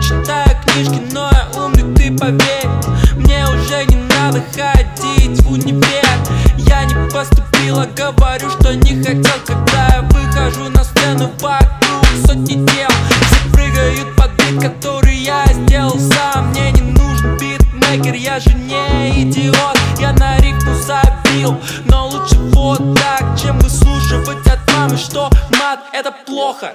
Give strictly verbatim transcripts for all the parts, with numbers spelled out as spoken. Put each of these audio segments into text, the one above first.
читаю книжки, но я умный, ты поверь. Мне уже не надо ходить в универ. Я не поступила, говорю, что не хотел. Когда я выхожу на сцену, вокруг сотни тел. Все прыгают под бит, который я сделал сам. Мне не нужен битмейкер, я же не идиот. Я на рифму забил, но лучше вот так, чем выслушивать от мамы, что мат — это плохо.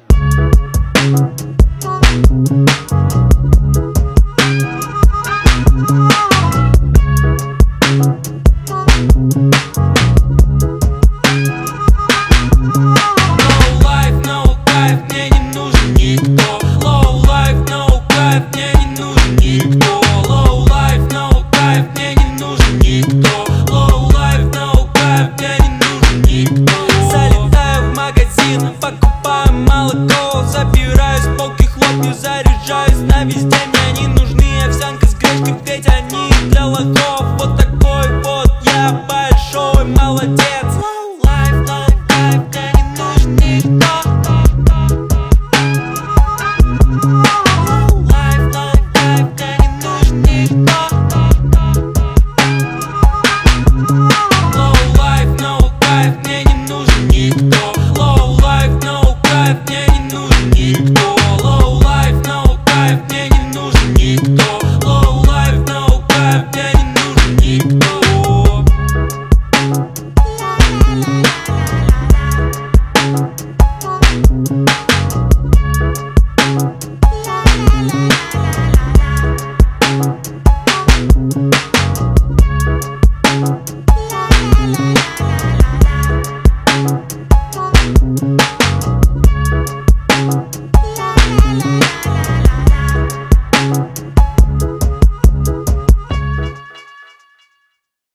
Покупаю молоко, забираю с полки хлопья, заряжаюсь на везде. Мне не нужны овсянка с гречкой, ведь они для лохов. Вот такой вот я большой молодец. Low life, low life, мне не нужен никто. Low life, low life, мне не нужен никто. Low life, no life, мне не нужен никто. Low life, no life, мне не нужен никто.